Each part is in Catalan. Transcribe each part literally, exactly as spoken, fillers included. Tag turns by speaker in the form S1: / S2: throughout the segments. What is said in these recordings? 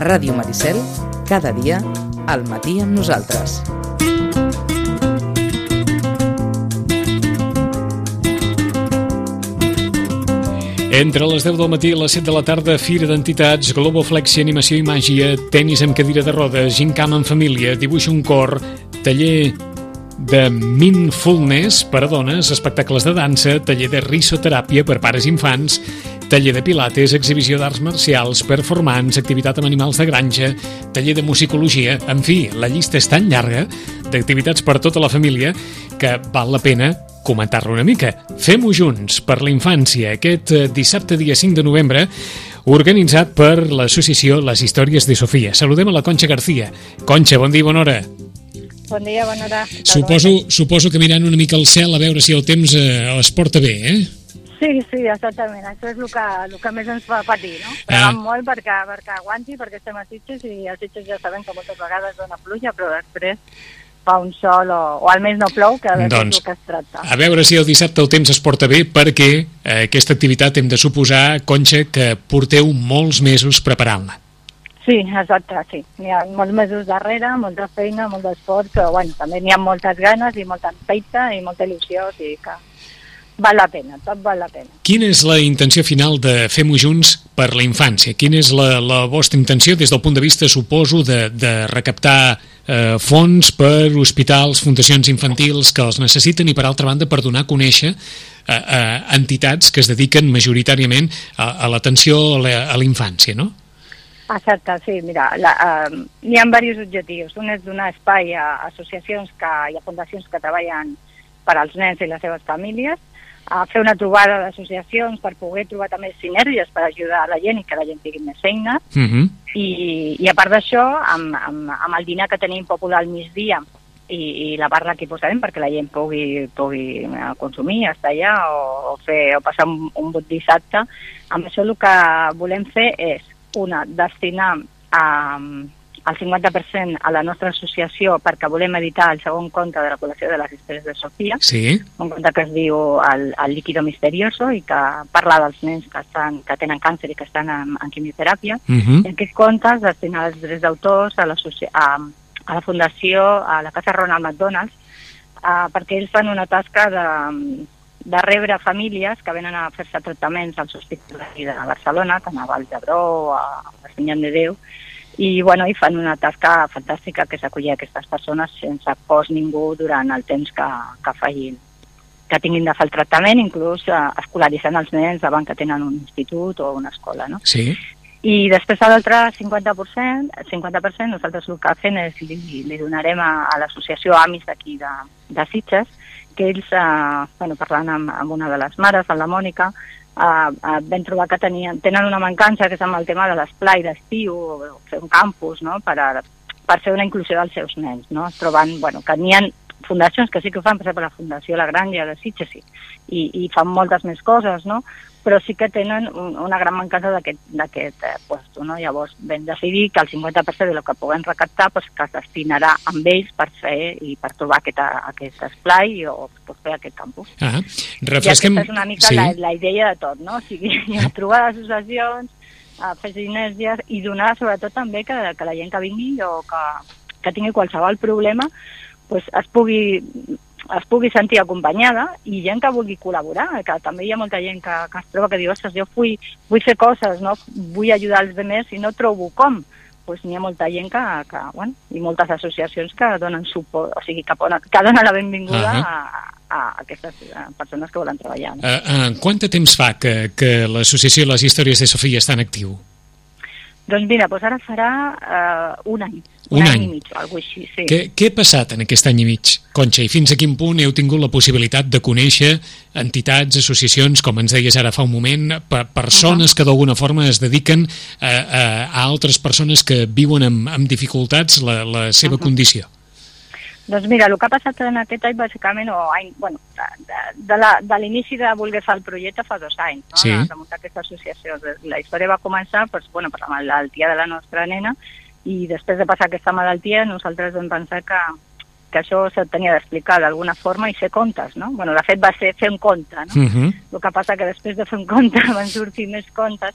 S1: Ràdio Maricel, cada dia, al matí amb nosaltres.
S2: Entre les deu del matí i les set de la tarda, Fira d'Entitats, Globo Flexi, Animació i Màgia, tenis amb cadira de rodes, gincama en família, dibuix un cor, taller de mindfulness per a dones, espectacles de dansa, taller de risoteràpia per pares i infants, taller de pilates, exhibició d'arts marcials, performants, activitat amb animals de granja, taller de musicologia. En fi, la llista és tan llarga d'activitats per tota la família que val la pena comentar-lo una mica. Fem-ho junts per la infància, aquest dissabte dia cinc de novembre, organitzat per l'associació Les Històries de Sofia. Saludem a la Conxa García. Conxa, bon dia i bona hora.
S3: Bon dia, bona hora.
S2: Suposo, suposo que mirant una mica al cel a veure si el temps eh, es porta bé, eh?
S3: Sí, sí, exactament. Això és el que, el que més ens fa patir, no? Però ah. molt perquè, perquè aguanti, perquè estem a Sitges i a Sitges ja sabem que moltes vegades dona pluja, però després fa un sol o, o almenys no plou, que és doncs, el que es tracta. A
S2: veure si el dissabte el temps es porta bé, perquè eh, aquesta activitat hem de suposar, Conxa, que porteu molts mesos preparant-la.
S3: Sí, exacte, sí. N'hi ha molts mesos darrere, molta feina, molt d'esforç, però bueno, també n'hi ha moltes ganes i molta feita i molta il·lusió, o sigui que val la pena, tot val la pena.
S2: Quina és la intenció final de Fem-ho junts per la infància? Quina és la, la vostra intenció des del punt de vista, suposo, de, de recaptar eh, fons per hospitals, fundacions infantils que els necessiten i, per altra banda, per donar a conèixer eh, eh, entitats que es dediquen majoritàriament a, a l'atenció a la, a la infància, no?
S3: Exacte, sí, mira, la, uh, n'hi ha diversos objectius. Un és donar espai a associacions que, i a fundacions que treballen per als nens i les seves famílies, a fer una trobada d'associacions per poder trobar també sinergies per ajudar la gent i que la gent tingui més feina. Uh-huh. I, I a part d'això, amb, amb, amb el dinar que tenim popular al migdia i, i la barra que hi posarem perquè la gent pugui, pugui consumir, estar allà o, o, fer, o passar un, un bon dissabte, amb això el que volem fer és, una, destinar a, el cinquanta per cent a la nostra associació perquè volem editar el segon conte de la col·lecció de les històries de Sofia,
S2: sí.
S3: Un conte que es diu El, el líquido misterioso i que parla dels nens que, estan, que tenen càncer i que estan en, en quimioteràpia. Uh-huh. I aquests contes destinar els drets d'autors a, a, a la fundació, a la Casa Ronald McDonald, uh, perquè ells fan una tasca de... de rebre famílies que venen a fer-se tractaments als hospitals de Barcelona, tant a Vall d'Hebron, a Senyal de Déu, i, bueno, i fan una tasca fantàstica que és acollir aquestes persones sense cost ningú durant el temps que, que facin, que tinguin de fer el tractament, inclús eh, escolaritzant els nens abans que tenen un institut o una escola, no?
S2: Sí.
S3: I després l'altre cinquanta per cent, cinquanta per cent nosaltres el que fem és li, li donarem a, a l'associació Amis d'aquí de, de Sitges, que ells, eh, bueno, parlant amb, amb una de les mares, amb la Mònica, eh, eh, vam trobar que tenien, tenen una mancança que és amb el tema de l'esplai d'estiu, o fer un campus, no?, per, a, per fer una inclusió dels seus nens, no? Es troben, bueno, que n'hi ha fundacions que sí que ho fan, per exemple, la Fundació La Granja de Sitges, sí, i, i fan moltes més coses, no?, però sí que tenen un, una gran mancança d'aquest eh, puesto, no? Llavors vam decidir que el cinquanta per cent del que puguem recaptar pues, que es destinarà amb ells per fer i per trobar aquest, aquest esplai o per fer aquest campus.
S2: Ah, refresquem...
S3: I aquesta és una mica sí. la, la idea de tot, no? O sigui, trobar associacions, fer sinergies i donar sobretot també que, que la gent que vingui o que, que tingui qualsevol problema pues, es pugui... es pugui sentir acompanyada i gent que vulgui col·laborar, que també hi ha molta gent que, que es troba que diu, ostres, jo vull, vull fer coses, no? Vull ajudar els altres i no trobo com. Pues n'hi ha molta gent que, que, bueno, i moltes associacions que donen suport, o sigui, que, ponen, que donen la benvinguda uh-huh. a, a aquestes persones que volen treballar. No?
S2: Uh, uh, quant de temps fa que, que l'associació Les Històries de Sofia està en actiu?
S3: Doncs mira, doncs ara farà uh, un any.
S2: Un,
S3: un
S2: any.
S3: any i mig, o alguna cosa així, sí.
S2: Què, què ha passat en aquest any i mig, Conxa? I fins a quin punt heu tingut la possibilitat de conèixer entitats, associacions, com ens deies ara fa un moment, per persones uh-huh. que d'alguna forma es dediquen a, a, a altres persones que viuen amb, amb dificultats la, la seva uh-huh. condició?
S3: Doncs mira, el que ha passat en aquest any, bàsicament, o any, bueno, de, de, la, de l'inici de voler fer el projecte fa dos anys, no?
S2: Sí.
S3: de, de muntar aquesta associació. La història va començar doncs, bueno, per la malaltia de la nostra nena, i després de passar aquesta malaltia nosaltres vam pensar que, que això se tenia d'explicar d'alguna forma i fer contes, no? Bueno, de fet va ser fer un conte, no? Uh-huh. El que passa que després de fer un conte van sortir més contes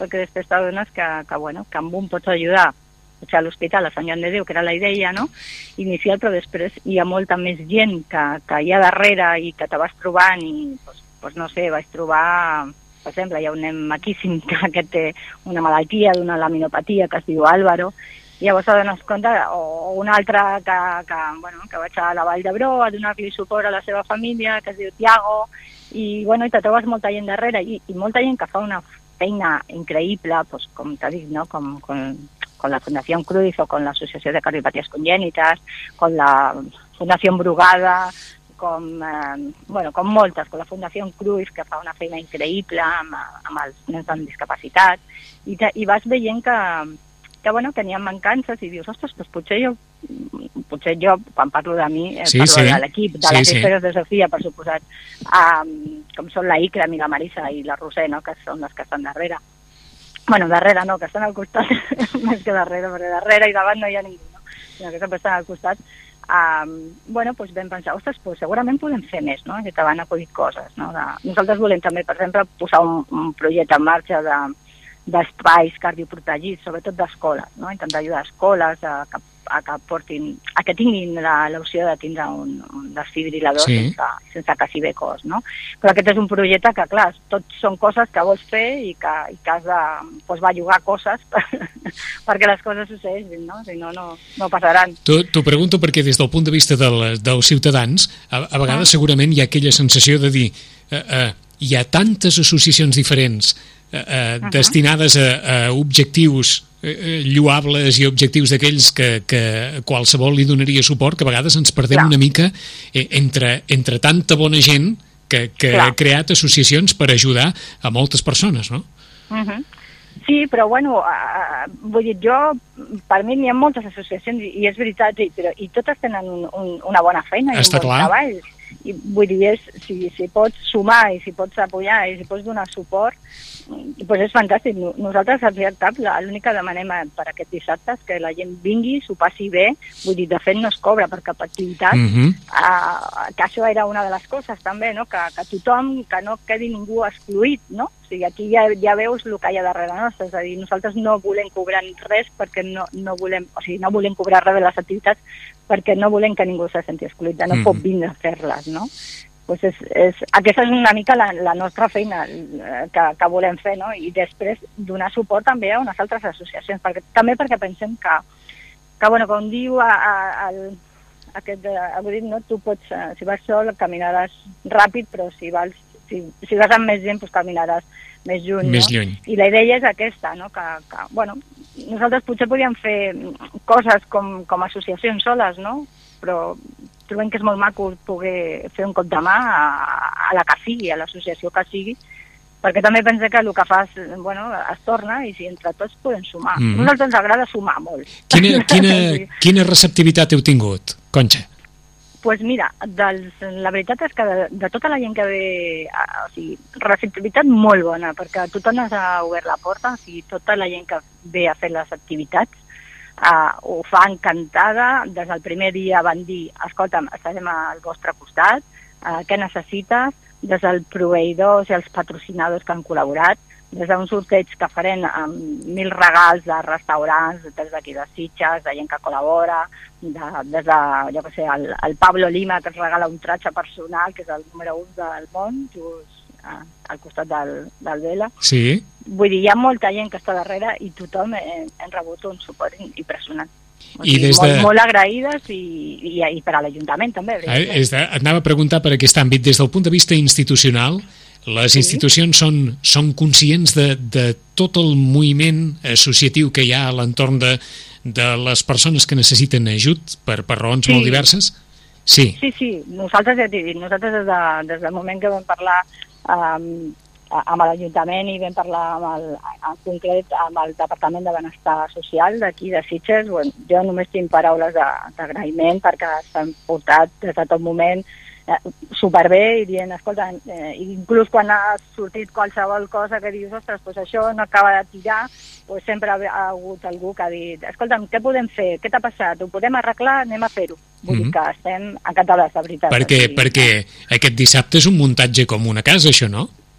S3: perquè després t'adones que, que, bueno, que amb un pots ajudar, potser a l'hospital, a Sant Joan de Déu, que era la idea, no?, inicial, però després hi ha molta més gent que, que hi ha darrere i que te vas trobant i, doncs, doncs no sé, vaig trobar, per exemple, hi ha un nen maquíssim que, que té una malaltia d'una laminopatia que es diu Álvaro, i llavors t'adones compte, o un altre que, que, bueno, que vaig a la Vall d'Hebron a donar-li suport a la seva família, que es diu Tiago, i, bueno, i te trobes molta gent darrere, i, i molta gent que fa una feina increïble, pues, com t'ha dit, no?, com, com, con la Fundación Cruyff o con la Asociación de Cardiopatías Congénitas, con la Fundación Brugada, com, eh, bueno, com moltes, con la Fundació Cruyff, que fa una feina increïble amb, amb els nens amb discapacitat, i, te, i vas veient que, que, bueno, que n'hi ha mancances, i dius, ostres, doncs potser jo, potser jo, quan parlo de mi, eh,
S2: sí,
S3: parlo
S2: sí.
S3: de l'equip, de
S2: sí,
S3: les
S2: sí.
S3: Esferes de Sofia, per suposat, um, com són la Ikram i la Marisa i la Roser, no?, que són les que estan darrere. Bueno, darrere no, que estan al costat, més que darrere, perquè darrere i davant no hi ha ningú, no?, sinó que sempre estan al costat. Um, bueno, doncs vam pensar, ostres, doncs segurament podem fer més, no?, i que van acudit coses, no? De... Nosaltres volem també, per exemple, posar un, un projecte en marxa de, d'espais cardioprotegits, sobretot d'escoles, no?, intentar ajudar escoles a que, a que portin, a que tinguin la, l'opció de tindre un, un desfibrilador sí. sense, sense que s'hi ve cost, no? Però aquest és un projecte que, clar, tots són coses que vols fer i que, i que has de, doncs, va llogar coses per, perquè les coses succeeixin, no? Si no, no, no passaran.
S2: T'ho pregunto perquè des del punt de vista de la, dels ciutadans, a, a vegades ah. segurament hi ha aquella sensació de dir eh, eh, hi ha tantes associacions diferents eh, eh, uh-huh. destinades a, a objectius eh, lloables i objectius d'aquells que, que qualsevol li donaria suport, que a vegades ens perdem Clar. una mica eh, entre, entre tanta bona gent que, que ha creat associacions per ajudar a moltes persones, no?
S3: Uh-huh. Sí, però bueno, uh, vull dir, jo, per mi n'hi ha moltes associacions i, i és veritat, i, però, i totes tenen un, un, una bona feina i
S2: Està
S3: un bon
S2: clar.
S3: treball. I vull dir, és, si, si pots sumar i si pots apoyar i si pots donar suport, doncs és fantàstic. Nosaltres al cap l'únic que demanem per aquest dissabte és que la gent vingui, s'ho passi bé, vull dir, de fet no es cobra per cap activitat, uh-huh. uh, que això era una de les coses també, no? que, que tothom, que no quedi ningú excluït, no? O sigui, aquí ja, ja veus el que hi ha darrere nostre, és a dir, nosaltres no volem cobrar res perquè no, no volem, o sigui, no volem cobrar res de les activitats perquè no volem que ningú se senti excluït, no mm. pot vindre a fer-les, no? Pues és, és, aquesta és una mica la, la nostra feina que, que volem fer, no? I després donar suport també a unes altres associacions, perquè, també perquè pensem que, que bueno, com diu a, a, a, aquest, algú dit, no? Tu pots, si vas sol caminaràs ràpid, però si vas, si, si vas amb més gent, pues caminaràs més lluny,
S2: més
S3: no?
S2: lluny.
S3: I la idea és aquesta, no? Que, que, bueno, nosaltres potser podríem fer coses com, com associacions soles, no? Però trobem que és molt maco poder fer un cop de mà a, a la que sigui, a l'associació que sigui, perquè també pensem que el que fas, bueno, es torna i si entre tots podem sumar. Mm. A nosaltres ens agrada sumar molt.
S2: Quina, quina, quina receptivitat heu tingut, Conxa?
S3: Pues mira, dels, la veritat és que de, de tota la gent que ve, o sigui, receptivitat molt bona, perquè tothom ens ha obert la porta, o sigui, tota la gent que ve a fer les activitats uh, ho fa encantada. Des del primer dia van dir, escolta'm, estarem al vostre costat, uh, què necessites? Des dels proveïdors i els patrocinadors que han col·laborat, des d'un sorteig que farem amb mil regals de restaurants, des d'aquí de Sitges, de gent que col·labora, de, des de, jo què sé, el, el Pablo Lima, que ens regala un tratge personal, que és el número un del món, just eh, al costat del, del Vela.
S2: Sí.
S3: Vull dir, hi ha molta gent que està darrere i tothom hem, hem rebut un suport impressionant. O sigui,
S2: I des de...
S3: molt, molt agraïdes i, i, i per a l'Ajuntament també.
S2: Eh, és de, et anava a preguntar per aquest àmbit, des del punt de vista institucional, les institucions sí. són, són conscients de, de tot el moviment associatiu que hi ha a l'entorn de, de les persones que necessiten ajut per, per raons sí. molt diverses? Sí. Sí,
S3: sí. Nosaltres ja t'he dit, nosaltres des, de, des del moment que vam parlar um, amb l'Ajuntament i vam parlar amb el, en concret amb el Departament de Benestar Social d'aquí de Sitges, bueno, jo només tinc paraules d'agraïment perquè s'han portat des de tot moment superbé i dient, escolta, eh, inclús quan ha sortit qualsevol cosa que dius, ostres, pues això no acaba de tirar, pues sempre ha, ha hagut algú que ha dit, escolta'm, què podem fer? Què t'ha passat? Ho podem arreglar? Anem a fer-ho. Vull mm-hmm. dir que estem encantades, de veritat.
S2: Perquè,
S3: dir,
S2: perquè aquest dissabte és un muntatge com una casa, això, no?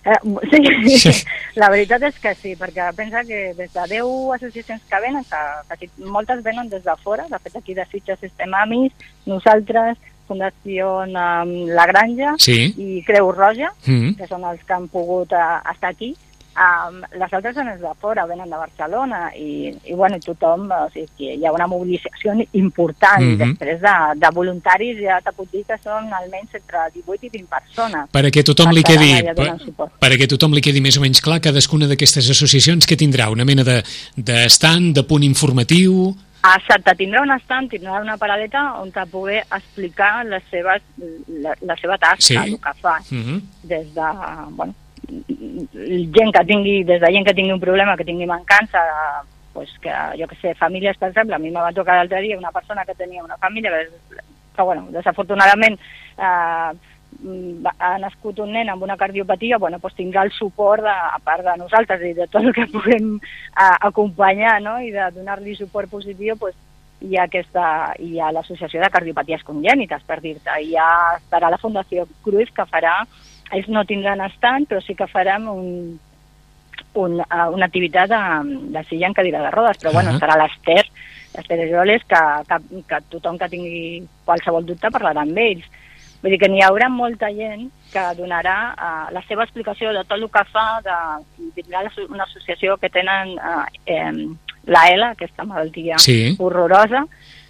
S3: Eh, sí, sí, la veritat és que sí, perquè pensa que des de deu associacions que venen, que, que moltes venen des de fora, de fet aquí de Sitges estem Amis, nosaltres, Fundació um, La Granja
S2: sí.
S3: i Creu Roja,
S2: mm.
S3: que són els que han pogut uh, estar aquí. Um, les altres són de fora, venen de Barcelona i, i bueno, tothom, o sigui, que hi ha una mobilització important. Mm-hmm. Després de, de voluntaris ja te puc dir que són almenys entre divuit i vint persones.
S2: Perquè tothom li quedi, per, perquè tothom li quedi més o menys clar, cadascuna d'aquestes associacions que tindrà una mena de, de stand, de punt informatiu...
S3: Exacte, tindrà un stand, tindrà una paradeta on te poder explicar les seves, la, la seva tasca, sí. el que fa, mm-hmm. des de, bueno, gent que tingui, des de gent que tingui un problema, que tingui mancança, pues que, jo que sé, famílies, per exemple, a mi me va tocar l'altre dia una persona que tenia una família que, que bueno, desafortunadament eh, ha nascut un nen amb una cardiopatia, bueno, pues tindrà el suport de, a part de nosaltres i de tot el que puguem eh, acompanyar, no?, i de donar-li suport positiu, pues hi ha, aquesta, hi ha l'associació de cardiopaties congènites, per dir-te, hi ha, estarà la Fundació Cruyff, que farà, ells no tindran estant, però sí que farem un, un, uh, una activitat de, de silla en cadira de rodes, però bueno, uh -huh. estarà l'Ester, l'Ester Joles, que, que, que tothom que tingui qualsevol dubte parlarà amb ells. Vull dir que n'hi haurà molta gent que donarà uh, la seva explicació de tot el que fa, de, vindrà una associació que tenen uh, eh, l'A L, aquesta malaltia sí. horrorosa.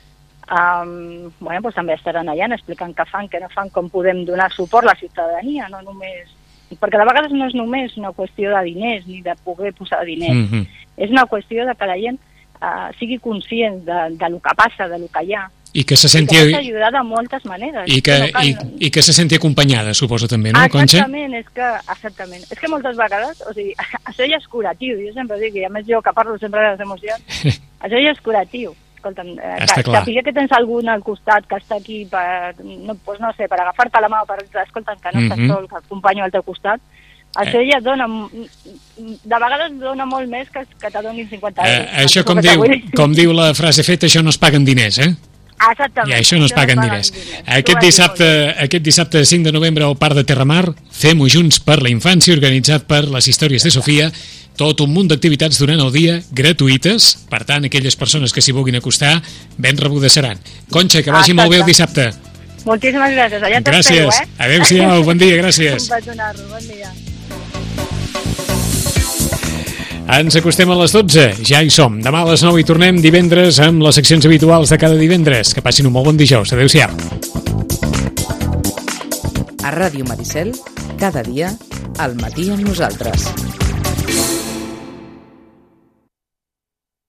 S3: Um, bueno, pues també estaran allà explicant què fan, què no fan, com podem donar suport a la ciutadania, no només... Perquè de vegades no és només una qüestió de diners ni de poder posar diners, mm-hmm. és una qüestió de que la gent uh, sigui conscient de, de lo que passa, de lo que hi ha.
S2: I que se senti...
S3: I que ajudar de moltes maneres.
S2: I que, no cal... i, i que se senti acompanyada, suposo també, no, Conxa?
S3: Exactament, és que, exactament. És que moltes vegades, o sigui, això ja és curatiu, jo sempre dic, i a més jo que parlo sempre de les emocions, això ja és curatiu. Escolta'm, eh, que, que, que tens algú al costat que està aquí per, no, pues no sé, per agafar-te la mà, per escolta'm, que no mm-hmm. estàs sol, que acompanyo al teu costat, això eh. ja et dona, de vegades dona molt més que, que te donin cinquanta euros.
S2: Eh, això, com diu, com diu la frase feta, això no es paguen diners, eh?
S3: Exactament.
S2: I això no es paguen diners. diners. Aquest dissabte, aquest dissabte cinc de novembre al Parc de Terramar, Fem-ho junts per la infància, organitzat per les Històries de Sofia, tot un munt d'activitats durant el dia, gratuïtes, per tant, aquelles persones que s'hi vulguin acostar, ben rebudes seran. Conxa, que vagi ah, molt bé el dissabte.
S3: Moltíssimes gràcies, allà t'espero, eh?
S2: Adéu-siau, bon dia, gràcies.
S3: Un petonar-lo, bon dia.
S2: Ens acostem a les dotze, ja hi som. Demà a les nou hi tornem, divendres, amb les seccions habituals de cada divendres. Que passin un molt bon dijous. Adéu-siau.
S1: A Ràdio Maricel, cada dia, al matí amb nosaltres.